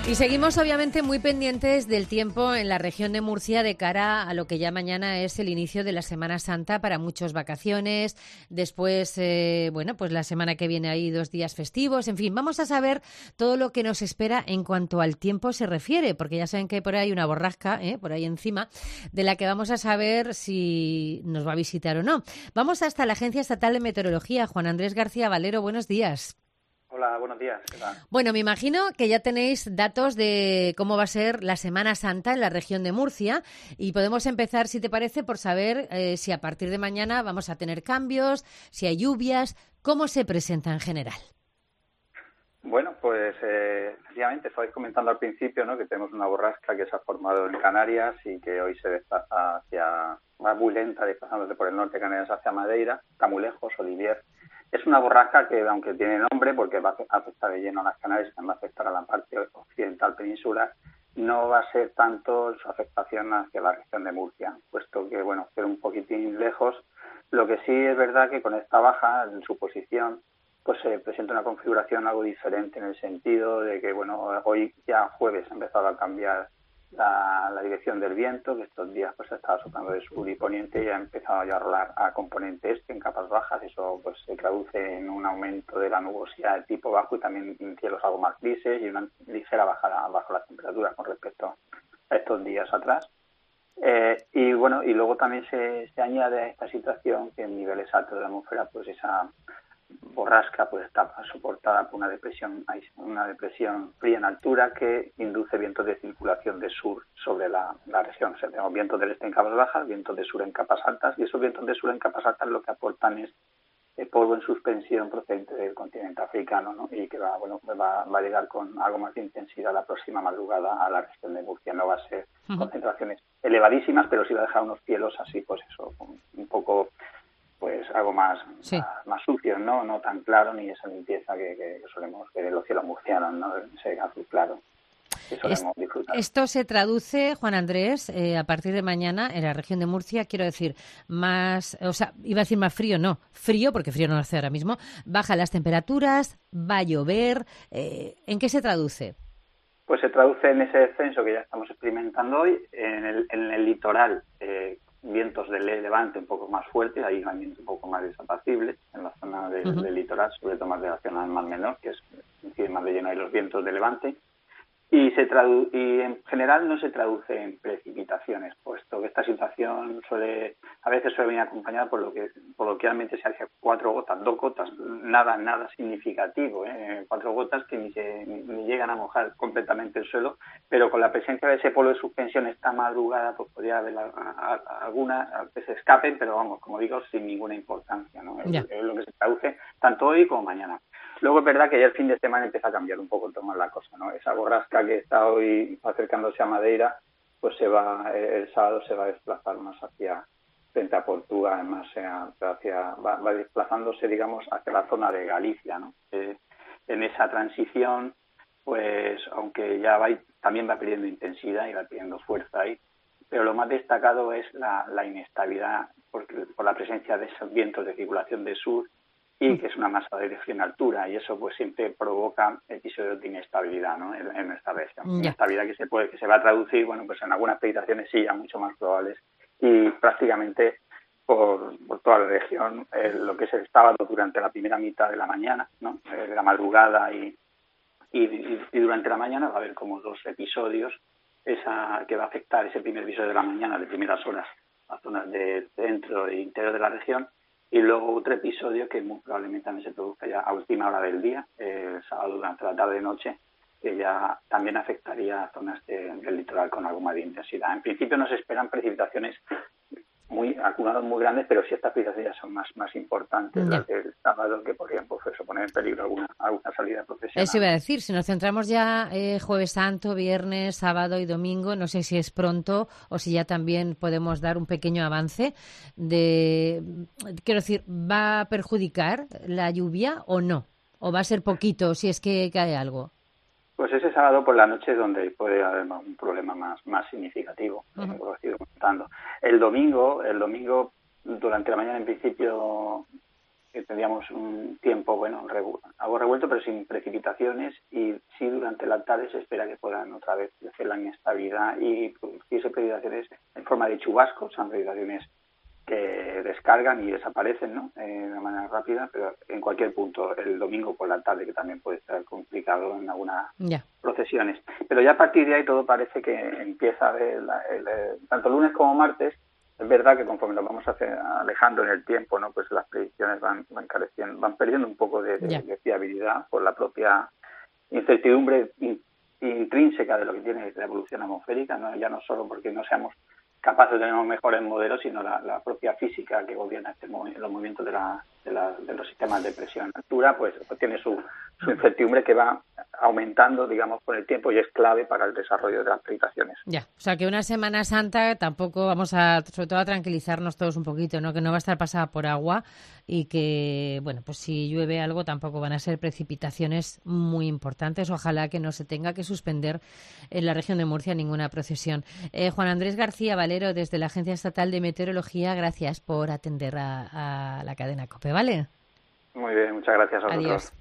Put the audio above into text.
Y seguimos obviamente muy pendientes del tiempo en la región de Murcia de cara a lo que ya mañana es el inicio de la Semana Santa, para muchos vacaciones, después, pues la semana que viene hay 2 días festivos, en fin, vamos a saber todo lo que nos espera en cuanto al tiempo se refiere, porque ya saben que por ahí hay una borrasca, por ahí encima, de la que vamos a saber si nos va a visitar o no. Vamos hasta la Agencia Estatal de Meteorología. Juan Andrés García Valero, buenos días. Hola, buenos días. ¿Qué tal? Bueno, me imagino que ya tenéis datos de cómo va a ser la Semana Santa en la región de Murcia y podemos empezar, si te parece, por saber si a partir de mañana vamos a tener cambios, si hay lluvias, cómo se presenta en general. Bueno, pues efectivamente, estabais comentando al principio, ¿no?, que tenemos una borrasca que se ha formado en Canarias y que hoy se desplaza va muy lenta, desplazándose por el norte de Canarias hacia Madeira, está muy lejos, Olivier. Es una borrasca que, aunque tiene nombre, porque va a afectar de lleno a las Canarias, también va a afectar a la parte occidental peninsular, no va a ser tanto su afectación hacia la región de Murcia, puesto que, bueno, ser un poquitín lejos. Lo que sí es verdad que con esta baja, en su posición, pues se presenta una configuración algo diferente, en el sentido de que, bueno, hoy ya jueves ha empezado a cambiar la dirección del viento, que estos días pues estaba soplando de sur y poniente y ha empezado ya a rolar a componente este en capas bajas. Eso pues se traduce en un aumento de la nubosidad de tipo bajo y también en cielos algo más grises y una ligera bajada bajo las temperaturas con respecto a estos días atrás. Y bueno, y luego también se añade a esta situación que en niveles altos de la atmósfera pues esa borrasca pues está soportada por una depresión fría en altura que induce vientos de circulación de sur sobre la región. O sea, tenemos vientos del este en capas bajas, vientos de sur en capas altas, y esos vientos de sur en capas altas lo que aportan es polvo en suspensión procedente del continente africano, ¿no? Y que va a llegar con algo más de intensidad la próxima madrugada a la región de Murcia. No va a ser concentraciones elevadísimas, pero sí va a dejar unos cielos así, pues eso, un poco, pues algo más sucio, no tan claro, ni esa limpieza que solemos ver en los cielos murcianos, ¿no? Ese azul claro que solemos disfrutar. Esto se traduce, Juan Andrés, a partir de mañana en la región de Murcia, quiero decir, más, o sea, iba a decir más frío, porque frío no hace ahora mismo, bajan las temperaturas, va a llover, ¿en qué se traduce? Pues se traduce en ese descenso que ya estamos experimentando hoy, en el litoral, vientos de levante un poco más fuertes, ahí ambiente un poco más desapacible en la zona del litoral, sobre todo más de la zona del Mar Menor, que incide más de lleno ahí los vientos de levante, y en general no se traduce en precipitaciones, puesto que esta situación a veces suele venir acompañada por lo que coloquialmente se hace 4 gotas, 2 gotas, nada significativo, 4 gotas que ni llegan a mojar completamente el suelo, pero con la presencia de ese polvo de suspensión esta madrugada pues podría haber algunas que se escapen, pero vamos, como digo, sin ninguna importancia, ¿no? Es lo que se traduce tanto hoy como mañana. Luego es verdad que ya el fin de semana empieza a cambiar un poco el tono de la cosa, ¿no? Esa borrasca que está hoy acercándose a Madeira, pues el sábado se va a desplazar más frente a Portugal, más va desplazándose, digamos, hacia la zona de Galicia, ¿no? En esa transición, pues aunque también va perdiendo intensidad y va perdiendo fuerza ahí, pero lo más destacado es la inestabilidad por la presencia de esos vientos de circulación de sur, y que es una masa de aire frío en altura, y eso pues siempre provoca episodios de inestabilidad, ¿no? en esta región. Inestabilidad que se va a traducir, bueno, pues en algunas precipitaciones sí, ya mucho más probables, y prácticamente por toda la región, lo que es el sábado durante la primera mitad de la mañana, ¿no? De la madrugada y durante la mañana va a haber como 2 episodios que va a afectar ese primer episodio de la mañana, de primeras horas, a zonas de centro e interior de la región, y luego otro episodio que muy probablemente también se produzca ya a última hora del día, el sábado durante la tarde-noche, que ya también afectaría a zonas del litoral con algo más de intensidad. En principio no se esperan precipitaciones acumulados muy grandes, pero sí estas precipitaciones ya son más importantes las del sábado, que podrían poner en peligro alguna salida profesional. Eso iba a decir, si nos centramos ya Jueves Santo, viernes, sábado y domingo, no sé si es pronto o si ya también podemos dar un pequeño avance quiero decir, ¿va a perjudicar la lluvia o no? ¿O va a ser poquito si es que cae algo? Pues ese sábado por la noche es donde puede haber un problema más significativo, como lo he ido comentando. El domingo, durante la mañana en principio tendríamos un tiempo, algo revuelto, pero sin precipitaciones, y sí durante la tarde se espera que puedan otra vez crecer la inestabilidad y producirse precipitaciones en forma de chubascos, son precipitaciones que descargan y desaparecen, ¿no? De manera rápida, pero en cualquier punto, el domingo por la tarde, que también puede estar complicado en algunas procesiones. Pero ya a partir de ahí todo parece que empieza a ver, tanto lunes como martes, es verdad que conforme nos vamos alejando en el tiempo, ¿no? Pues las predicciones van careciendo, van perdiendo un poco de fiabilidad por la propia incertidumbre intrínseca de lo que tiene la evolución atmosférica, ¿no? Ya no solo porque no seamos capaces de tener mejores modelos, sino la propia física que gobierna los movimientos de los sistemas de presión altura, pues tiene su incertidumbre que va aumentando, digamos, con el tiempo y es clave para el desarrollo de las precipitaciones. Ya, o sea que una Semana Santa tampoco vamos sobre todo a tranquilizarnos todos un poquito, ¿no? Que no va a estar pasada por agua y que, bueno, pues si llueve algo tampoco van a ser precipitaciones muy importantes. Ojalá que no se tenga que suspender en la región de Murcia ninguna procesión. Juan Andrés García Valero, desde la Agencia Estatal de Meteorología, gracias por atender a la cadena COPE, ¿vale? Muy bien, muchas gracias a vosotros. Adiós.